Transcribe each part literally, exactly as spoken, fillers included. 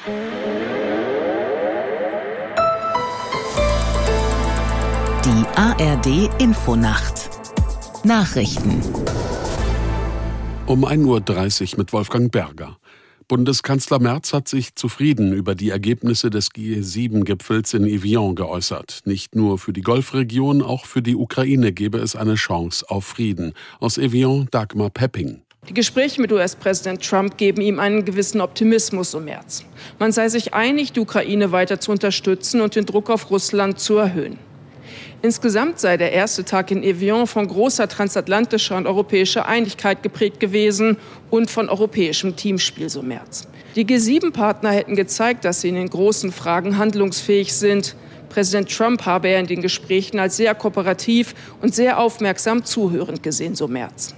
Die A R D-Infonacht Nachrichten um ein Uhr dreißig mit Wolfgang Berger. Bundeskanzler Merz hat sich zufrieden über die Ergebnisse des G sieben Gipfels in Evian geäußert. Nicht nur für die Golfregion, auch für die Ukraine gebe es eine Chance auf Frieden. Aus Evian, Dagmar Pepping. Die Gespräche mit U S-Präsident Trump geben ihm einen gewissen Optimismus um März. Man sei sich einig, die Ukraine weiter zu unterstützen und den Druck auf Russland zu erhöhen. Insgesamt sei der erste Tag in Evian von großer transatlantischer und europäischer Einigkeit geprägt gewesen und von europäischem Teamspiel, so Merz. Die G sieben Partner hätten gezeigt, dass sie in den großen Fragen handlungsfähig sind. Präsident Trump habe er in den Gesprächen als sehr kooperativ und sehr aufmerksam zuhörend gesehen, so Merz.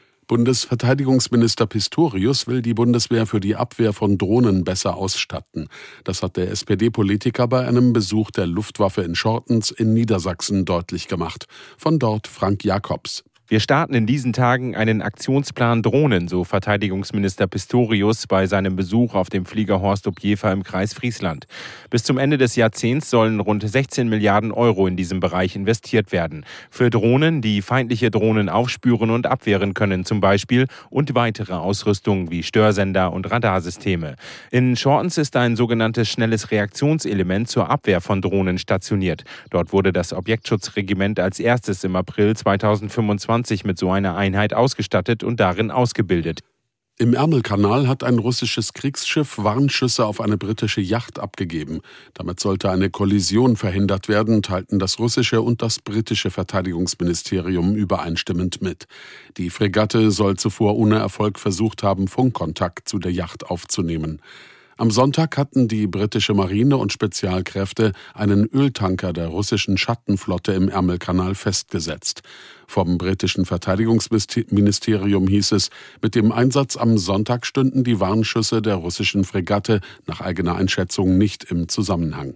Bundesverteidigungsminister Pistorius will die Bundeswehr für die Abwehr von Drohnen besser ausstatten. Das hat der S P D-Politiker bei einem Besuch der Luftwaffe in Schortens in Niedersachsen deutlich gemacht. Von dort Frank Jakobs. Wir starten in diesen Tagen einen Aktionsplan Drohnen, so Verteidigungsminister Pistorius bei seinem Besuch auf dem Flieger Horst-Opjefer im Kreis Friesland. Bis zum Ende des Jahrzehnts sollen rund sechzehn Milliarden Euro in diesem Bereich investiert werden. Für Drohnen, die feindliche Drohnen aufspüren und abwehren können zum Beispiel, und weitere Ausrüstung wie Störsender und Radarsysteme. In Schortens ist ein sogenanntes schnelles Reaktionselement zur Abwehr von Drohnen stationiert. Dort wurde das Objektschutzregiment als erstes im April zweitausendfünfundzwanzig mit so einer Einheit ausgestattet und darin ausgebildet. Im Ärmelkanal hat ein russisches Kriegsschiff Warnschüsse auf eine britische Yacht abgegeben. Damit sollte eine Kollision verhindert werden, teilten das russische und das britische Verteidigungsministerium übereinstimmend mit. Die Fregatte soll zuvor ohne Erfolg versucht haben, Funkkontakt zu der Yacht aufzunehmen. Am Sonntag hatten die britische Marine und Spezialkräfte einen Öltanker der russischen Schattenflotte im Ärmelkanal festgesetzt. Vom britischen Verteidigungsministerium hieß es, mit dem Einsatz am Sonntag stünden die Warnschüsse der russischen Fregatte nach eigener Einschätzung nicht im Zusammenhang.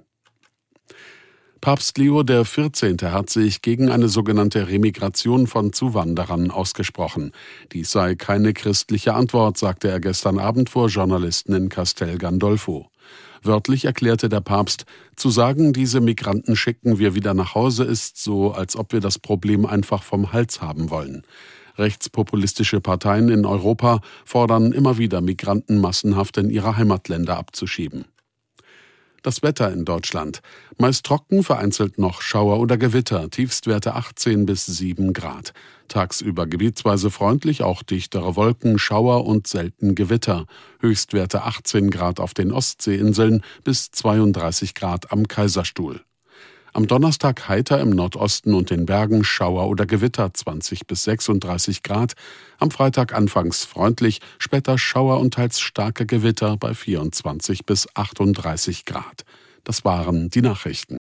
Papst Leo der vierzehnte hat sich gegen eine sogenannte Remigration von Zuwanderern ausgesprochen. Dies sei keine christliche Antwort, sagte er gestern Abend vor Journalisten in Castel Gandolfo. Wörtlich erklärte der Papst, zu sagen, diese Migranten schicken wir wieder nach Hause, ist so, als ob wir das Problem einfach vom Hals haben wollen. Rechtspopulistische Parteien in Europa fordern immer wieder, Migranten massenhaft in ihre Heimatländer abzuschieben. Das Wetter in Deutschland. Meist trocken, vereinzelt noch Schauer oder Gewitter, Tiefstwerte achtzehn bis sieben Grad. Tagsüber gebietsweise freundlich, auch dichtere Wolken, Schauer und selten Gewitter. Höchstwerte achtzehn Grad auf den Ostseeinseln bis zweiunddreißig Grad am Kaiserstuhl. Am Donnerstag heiter im Nordosten und den Bergen, Schauer oder Gewitter zwanzig bis sechsunddreißig Grad. Am Freitag anfangs freundlich, später Schauer und teils starke Gewitter bei vierundzwanzig bis achtunddreißig Grad. Das waren die Nachrichten.